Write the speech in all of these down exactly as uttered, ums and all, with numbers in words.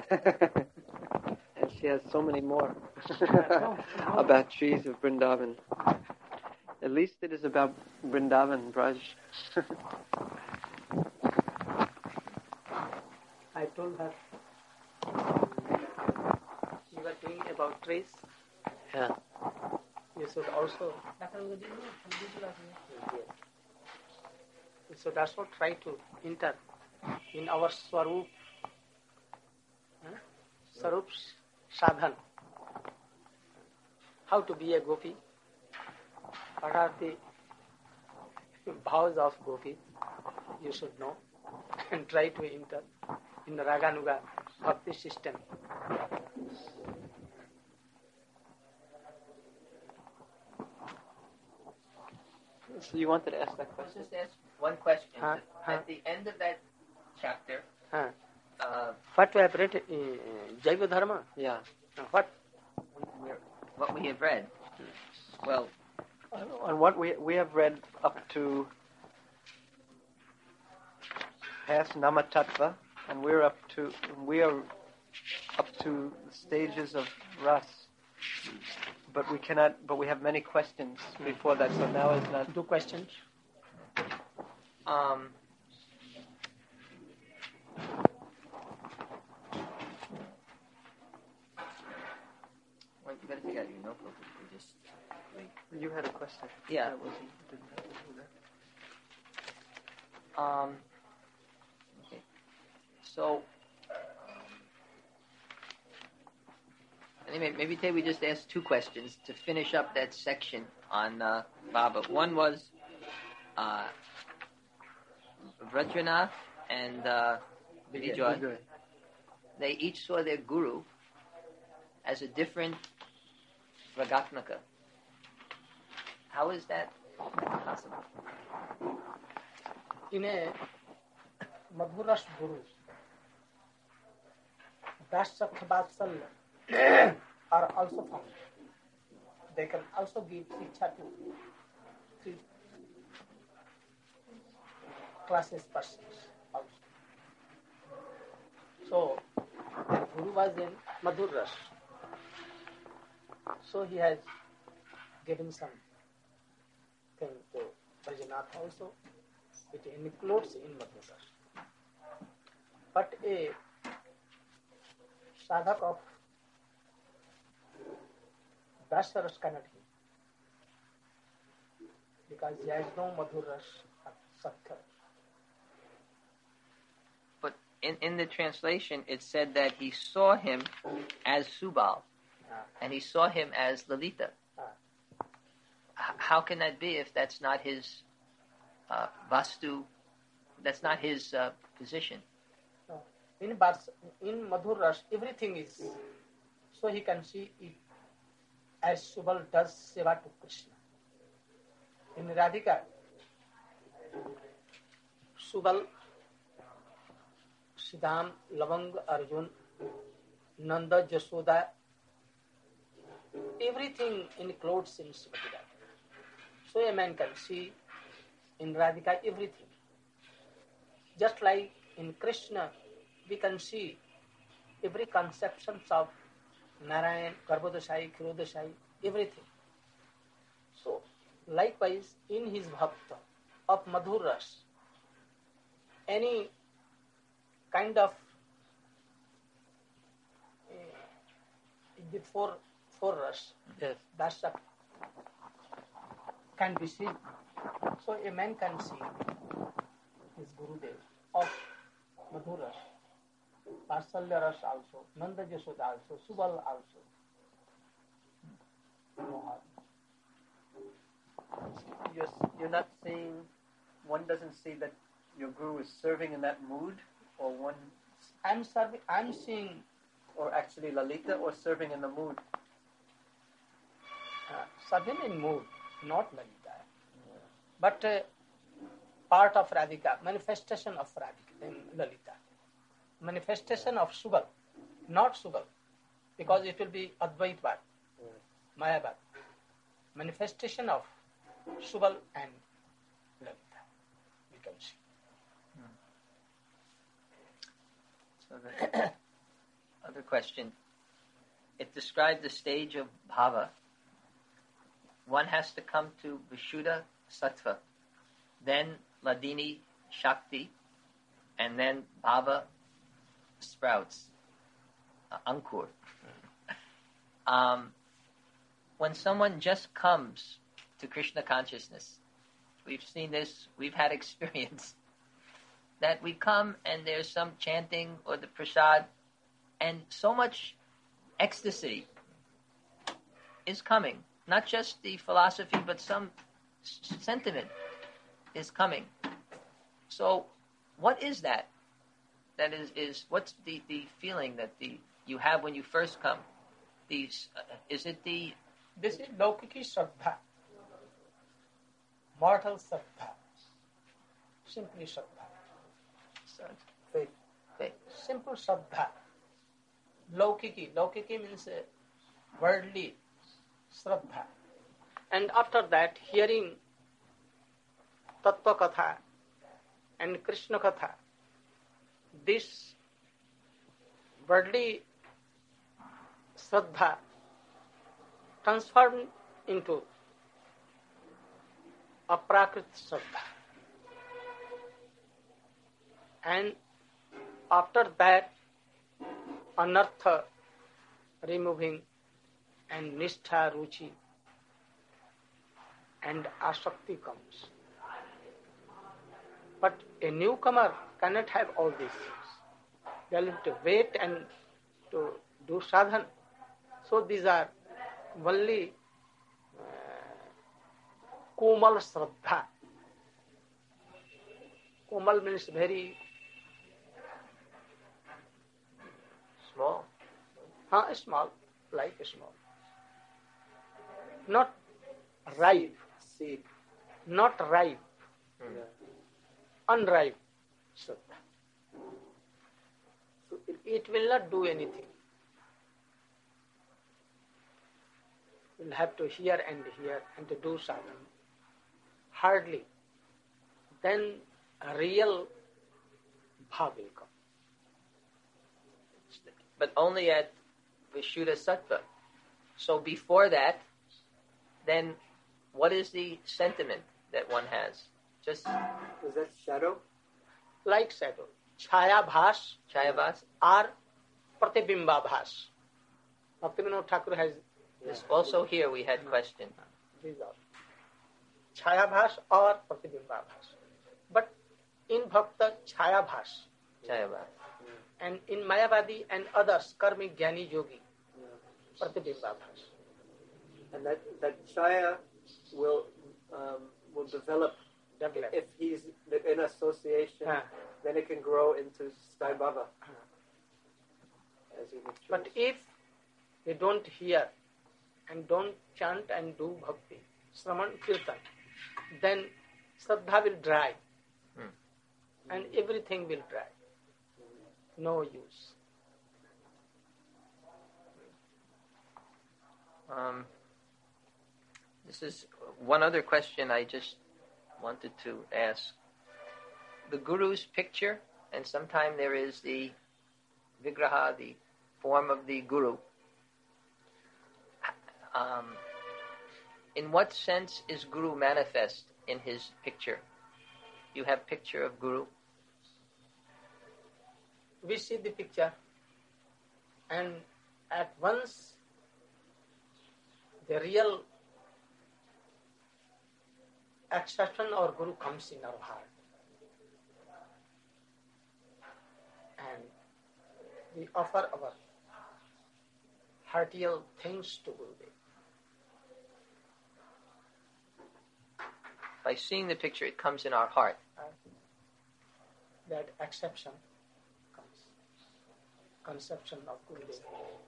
And she has so many more about trees of Vrindavan. At least it is about Vrindavan, Braj. I told her you were doing about trees. Yeah. You should also you should also try to enter in our Swarup, huh? Swarup Sadhan. How to be a gopi? What are the vows of gopi? You should know and try to enter in the Raganuga Bhakti system. So you wanted to ask that question? Just ask one question. Huh? Huh? At the end of that chapter, Huh? uh, What we have read in uh, Jaiva Dharma? Yeah. Uh, what? we're, what we have read. Well, On what we we have read up to past Nama Tattva, and we're up to we are up to the stages of Ras. But we cannot. But we have many questions before that. So now is not. Two questions. um, well, you better take out your notebook. We just wait. You had a question. Yeah. That wasn't, didn't have to do that. Um, okay. So, anyway, maybe today we just ask two questions to finish up that section on uh, Baba. One was uh, Vrajanath and uh, Vijay. Good. They each saw their guru as a different Vragatmaka. How is that possible? In a Madhuras Guru, Dasakha Vatsalya are also found. They can also give Siksha to three classes persons also. So, the Guru was in Madhuras. So he has given some thing to Vrajanath also. It includes in Madhuras. But a sadhak of Dasaras cannot be, because he has no Madhuras of Satya. But in, in the translation, it said that he saw him as Subal, Ah. and he saw him as Lalita. Ah. H- how can that be if that's not his uh, vastu, that's not his uh, position? No. In Bars, in Madhuras, everything is, so he can see it as Subal does seva to Krishna. In Radhika, Subal, Siddham, Lavang, Arjun, Nanda, Jasoda, everything includes in Srimati Radhika. So a man can see in Radhika everything. Just like in Krishna, we can see every conceptions of Narayan, Garbhodashai, Khirodashai, everything. So, likewise, in his bhakta of Madhuras, any kind of uh, the four, four ras, Yes. dasa, can be seen. So, a man can see his Gurudev of Madhuras, Vatsalya ras also, Nanda Jasoda also, Subal also. Mohan. You're, you're not seeing, one doesn't see that your guru is serving in that mood, or one, I'm serving, I'm seeing or actually Lalita, or serving in the mood. uh, serving in mood, not Lalita, but uh, part of Radhika, manifestation of Radhika in Lalita, manifestation of Subal, not Subal, because it will be Advaitvad, Mayavad, manifestation of Subal and Lalita, we can see. So that, question. It described the stage of bhava. One has to come to Vishuddha Sattva, then Ladini Shakti, and then bhava sprouts, uh, Ankur. um, when someone just comes to Krishna consciousness, we've seen this, we've had experience, that we come and there's some chanting or the prasad, and so much ecstasy is coming. Not just the philosophy, but some s- sentiment is coming. So, what is that? That is, is what's the, the feeling that the you have when you first come? These uh, is it the This is Laukiki Shraddha, mortal Shraddha, simply Shraddha, faith, faith. simple Shraddha. Laukiki, Laukiki means uh, worldly Shraddha. And after that, hearing Tattva Katha and Krishna Katha, this worldly Shraddha transformed into Aprakrit Shraddha. And after that, Anartha removing and Nishtha Ruchi and Asakti comes. But a newcomer cannot have all these things. They will have to wait and to do sadhana. So these are only uh, Komal Shraddha. Komal means very Small. huh, small, like small. Not ripe, Seed. not ripe, Yeah. unripe Shraddha. So it, it will not do anything. We'll have to hear and hear and to do sadhana. Hardly. Then a real bhav will come. But only at Vishuddha Sattva. So before that, then what is the sentiment that one has? Just Is that shadow? Like shadow. Chaya bhas Chayavas? or pratibimba bhas. Bhaktivinoda Thakur has This also here we had question. these are. Chaya bhas or pratibimba bhas. But in Bhakta, chaya bhas. Chayavas. And in Mayavadi and others, Karmi, Jnani, Yogi, Yeah. pratibimba bhas. And that, that chaya will um, will develop Develop. if he's in association. Ah. Then it can grow into Sai Baba. As he matures. But if they don't hear and don't chant and do bhakti, Sraman Kirtan, then Shraddha will dry. Hmm. And everything will dry. No use. Um, this is one other question I just wanted to ask. The Guru's picture, and sometime there is the Vigraha, the form of the Guru. Um, in what sense is Guru manifest in his picture? You have picture of Guru? We see the picture and at once the real acceptation or Guru comes in our heart. And we offer our heartiest thanks to Gurudev. By seeing the picture, it comes in our heart. That acceptance comes. Conception of Gurudev.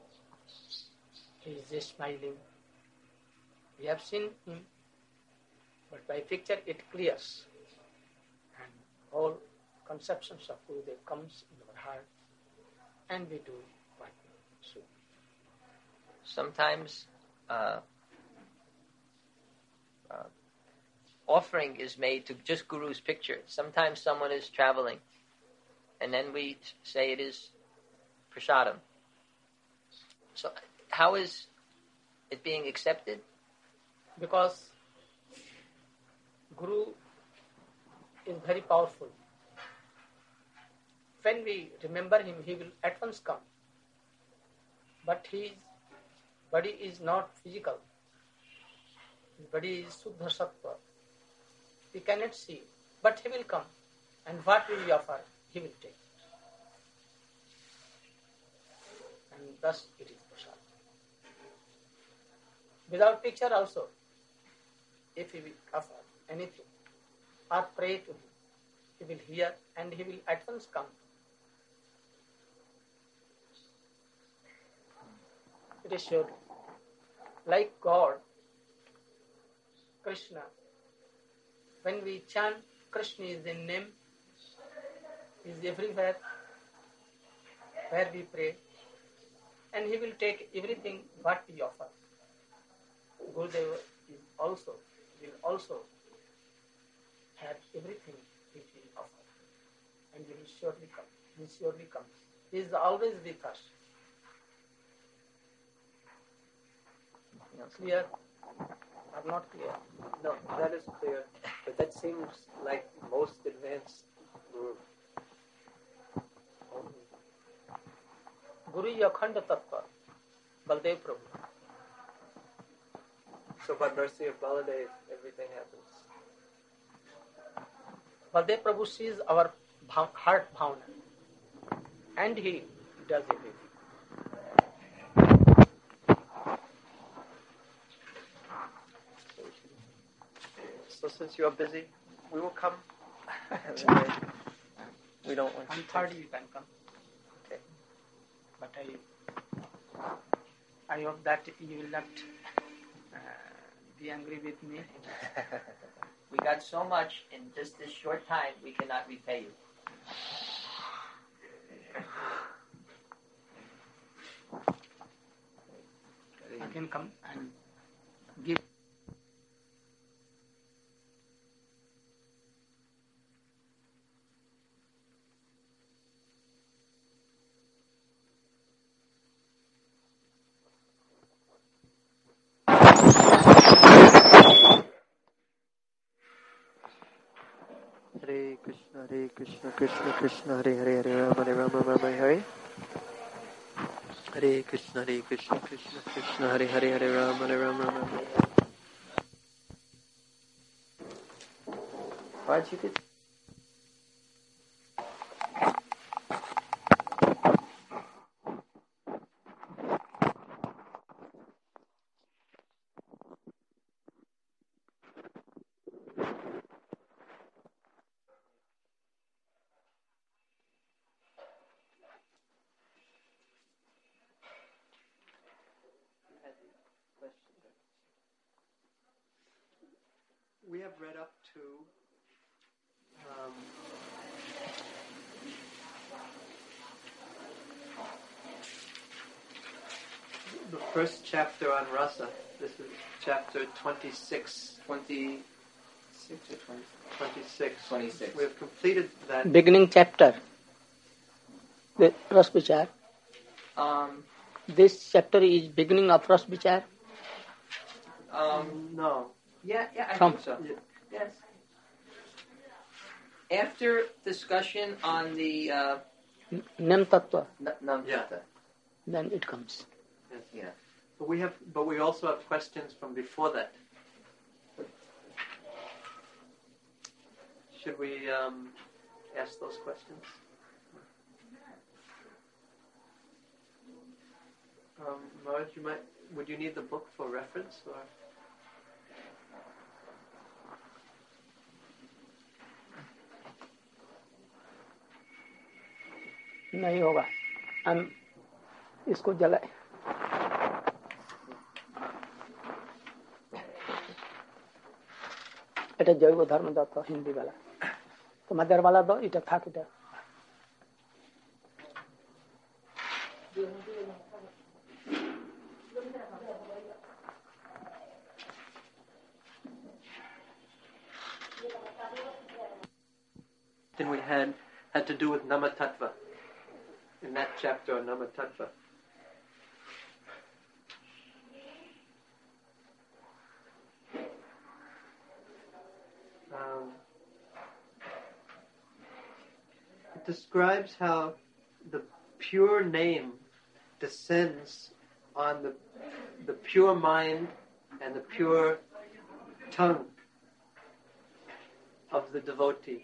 He is just smiling. We have seen him, but by picture it clears. And all conceptions of Gurudev comes in our heart, and we do what we should. Sometimes uh, uh, offering is made to just Guru's picture. Sometimes someone is traveling, and then we say it is prasadam. So how is it being accepted? Because Guru is very powerful. When we remember him, he will at once come. But his body is not physical. His body is Suddha Sattva. We cannot see, but he will come. And what we offer, he will take. And thus it is prasad. Without picture also, if he will offer anything or pray to him, he will hear and he will at once come. It is sure. Like God, Krishna, when we chant Krishna is in name, is everywhere where we pray, and he will take everything what we offer. Gurudeva is also will also have everything which we offer, and he will surely come. He surely comes. He is always with us. Clear or not clear? No, that is clear. But that seems like most advanced Guru. Guru is Akhanda Tattva, Baldev Prabhu. So by mercy of Baladev, everything happens. Baldev Prabhu sees our bhav- heart bhavana, and he does everything. So since you are busy, we will come. We don't want On to. third you can come. Okay. But I, I hope that you will not uh, be angry with me. We got so much in just this short time, we cannot repay you. I can come and give. Hare Krishna, Hare Krishna, Krishna Krishna, Hare Hare, Hare Rama, Hare Rama, Rama Hare. Hare Krishna, Hare Krishna, Krishna Krishna, Hare Hare, Hare Rama, Hare Rama, Rama Hare. Raj, you could. We have read up to um, the first chapter on rasa. This is chapter twenty-six. twenty-six or twenty? twenty-six. twenty-six. We have completed that. Beginning chapter. The Ras Vichar. Um, This chapter is beginning of Ras Vichar. um, No. yeah, yeah, I From- think so. Yeah. Yes. After discussion on the uh, Nem Tattva. n- Nam Yeah. Tattva. Then it comes. Yes. Yeah. But we have, but we also have questions from before that. Should we um, ask those questions? Um, Maharaj, you might. Would you need the book for reference, or? नहीं होगा. हम इसको जलाए. এটা জৈব ধর্ম দত্ত হিন্দি वाला. তোমাদের वाला দো এটা থাক এটা. Then we had had to do with Nama Tattva. In that chapter on Nama Tattva. um, it describes how the pure name descends on the the pure mind and the pure tongue of the devotee.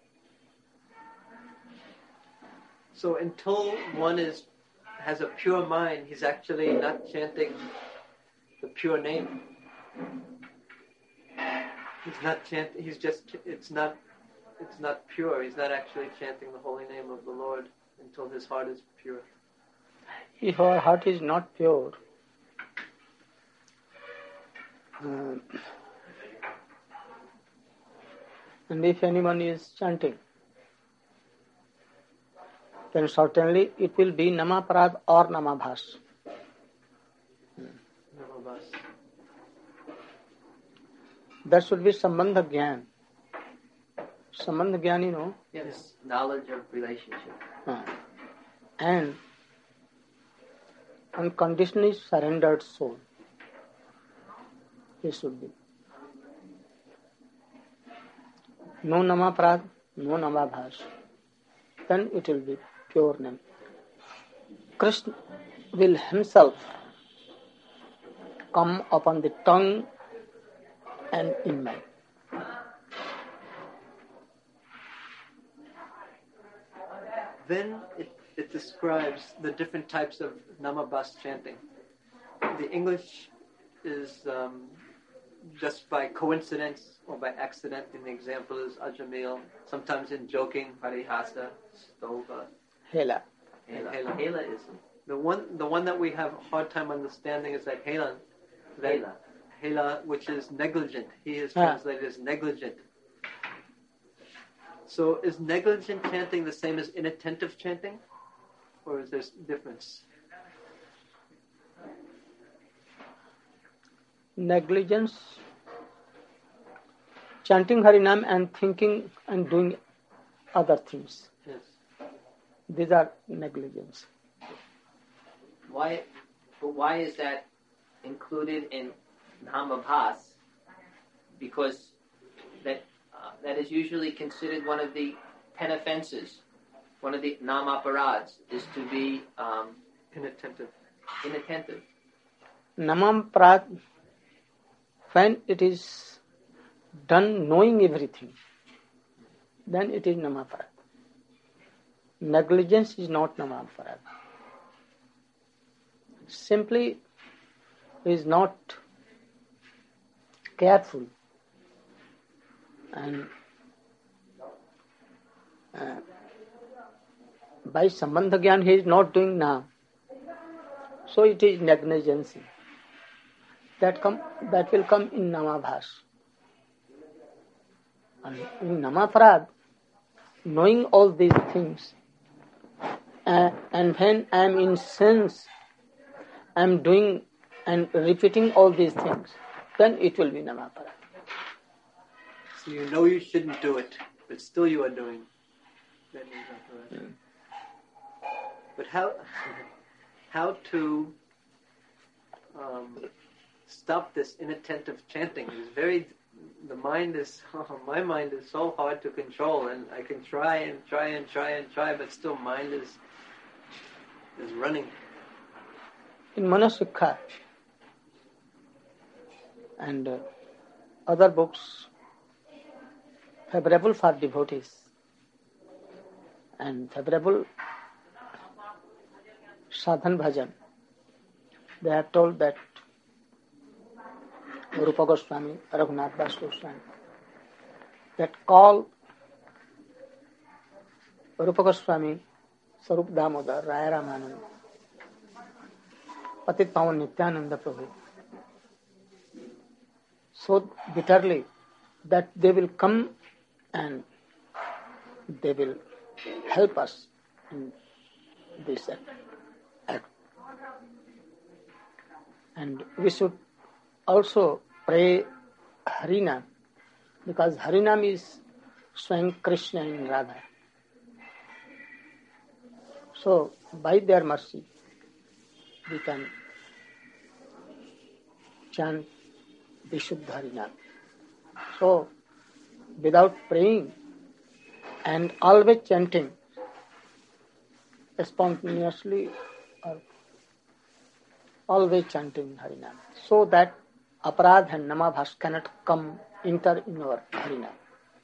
So until one is has a pure mind, he's actually not chanting the pure name. He's not chanting. He's just. It's not. It's not pure. He's not actually chanting the holy name of the Lord until his heart is pure. If our heart is not pure, uh, and if anyone is chanting, then certainly it will be Namaparad or Namabhas. Namabhas. There should be Sambandha Gyan. Sambandha Gyan, you know. Yes, knowledge of relationship. Uh, and unconditionally surrendered soul. It should be. No Namaparad, no Namabhas. Then it will be pure name. Krishna will himself come upon the tongue and in mind. Then it, it describes the different types of Namabhas chanting. The English is um, just by coincidence or by accident. And the example is Ajamil. Sometimes in joking, Parihasa, Stova, Hela. Hela. Hela. Hela is The one, the one that we have a hard time understanding is like Helan. That Hela. Hela, which is negligent. He is Ah. translated as negligent. So is negligent chanting the same as inattentive chanting? Or is there a difference? Negligence, chanting Harinam and thinking and doing other things. Yes. These are negligence. Why? But why is that included in Namabhas? Because that uh, that is usually considered one of the ten offenses. One of the Namaparads is to be um, Inattentive. inattentive. Namamprad, when it is done knowing everything, then it is Namaparad. Negligence is not Namaparad. Simply is not careful and uh, by Sambandha Gyan he is not doing now. So it is negligence. That come that will come in Namabhas. And in Namaparad, knowing all these things, uh, and when I am in sense, I am doing and repeating all these things, then it will be Namaparad. So you know you shouldn't do it, but still you are doing. That is Namaparad. Mm. But how how to um, stop this inattentive chanting is very. The mind is oh, my mind is so hard to control, and I can try and try and try and try, but still mind is is running. In Manasikha and uh, other books favorable for devotees and favorable sadhan bhajan, they are told that Rupa Goswami, Raghunath Das Goswami, that call Rupa Goswami, Sarup Damodar, Raya Ramanand, Patit Pawan Nityananda Prabhu so bitterly that they will come and they will help us in this act. act. And we should also pray Harinam, because Harinam is Swayam Krishna in Radha. So, by their mercy, we can chant the Shuddha Harinam. So, without praying and always chanting spontaneously or always chanting Harinam, so that aparadha and namabhas cannot come enter in our Harinam.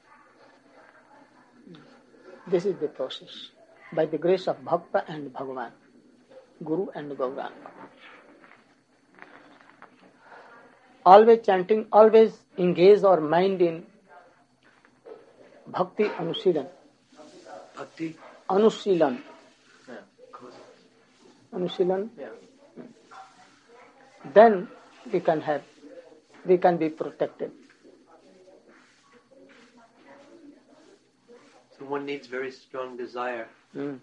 This is the process by the grace of Bhakta and Bhagavan, Guru and Gauranga. Always chanting, always engage our mind in Bhakti Anusilan. Bhakti? Anusilan. Yeah. Anusilan. Yeah. Then we can have, we can be protected. So one needs very strong desire. Mm.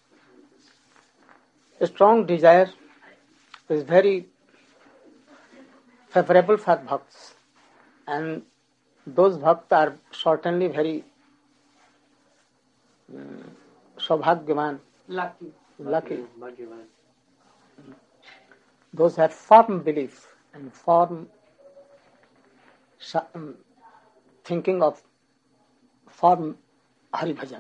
A strong desire is very favorable for bhakts, and those bhakts are certainly very um, saubhagyavan, Lucky. lucky. Bhagyavan. Those have firm belief and firm um, thinking of firm Hari Bhajan.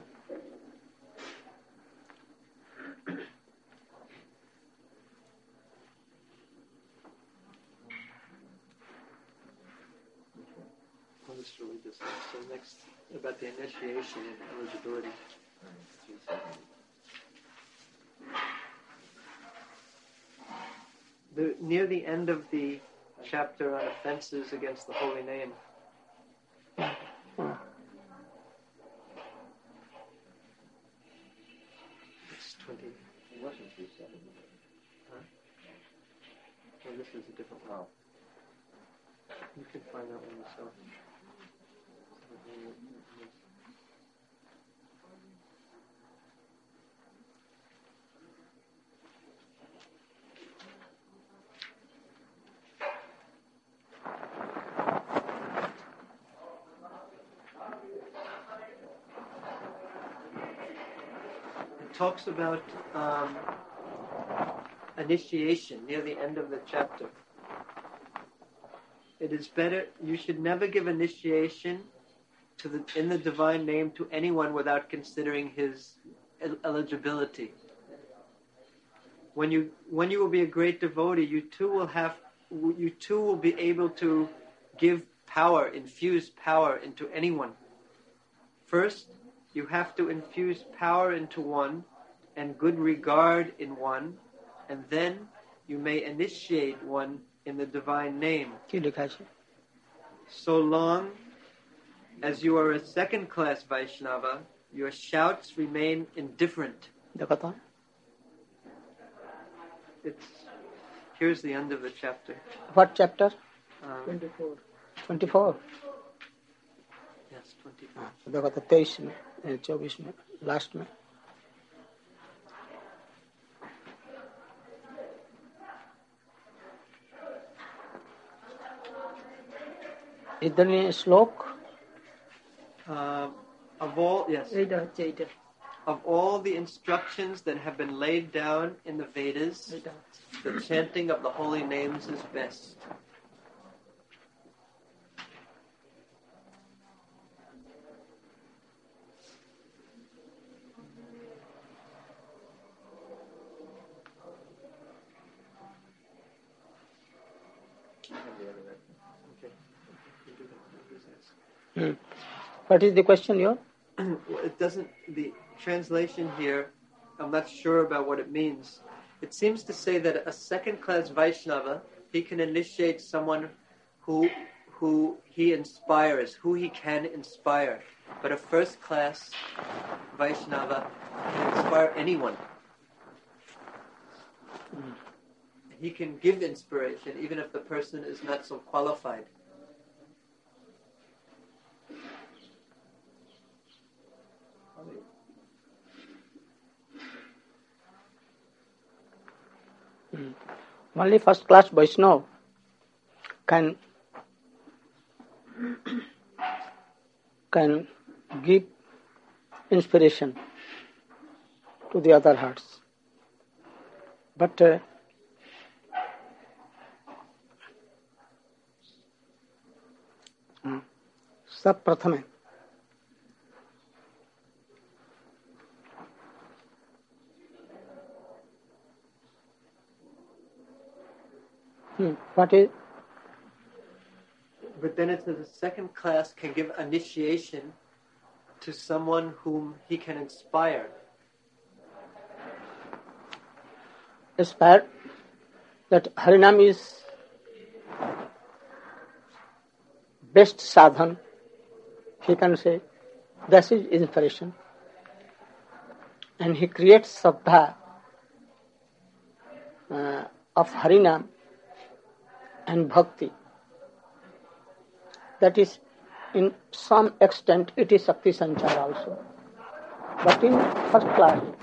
Well, this really just so next about the initiation and eligibility. The, near the end of the chapter on offenses against the holy name, it's twenty. It wasn't three seventy. Huh? Well, this is a different one. You can find that one yourself. It talks about um, initiation near the end of the chapter. It is better, you should never give initiation to the, in the divine name to anyone without considering his el- eligibility. When you when you will be a great devotee, you too will have you too will be able to give power, infuse power into anyone. First, you have to infuse power into one and good regard in one, and then you may initiate one in the divine name. So long as you are a second-class Vaishnava, your shouts remain indifferent. It's here's the end of the chapter. What chapter? Um, twenty-four. twenty-four. Yes, twenty-four. देखो तो तेईस में चौबीस में last में इधर में श्लोक Uh, of all yes, of all the instructions that have been laid down in the Vedas, the chanting of the holy names is best. Hmm. What is the question, you? Well, it doesn't, the translation here, I'm not sure about what it means. It seems to say that a second-class Vaishnava, he can initiate someone who who he inspires, who he can inspire. But a first-class Vaishnava can inspire anyone. He can give inspiration even if the person is not so qualified. Hmm. Only first class Vaishnava can can give inspiration to the other hearts. But uh, सब प्रथम है Hmm. What is? But then it says the second class can give initiation to someone whom he can inspire. Inspire that Harinam is best sadhan. He can say that is inspiration, and he creates sabdha uh, of Harinam and bhakti. That is, in some extent, it is Shakti Sanchar also. But in first class,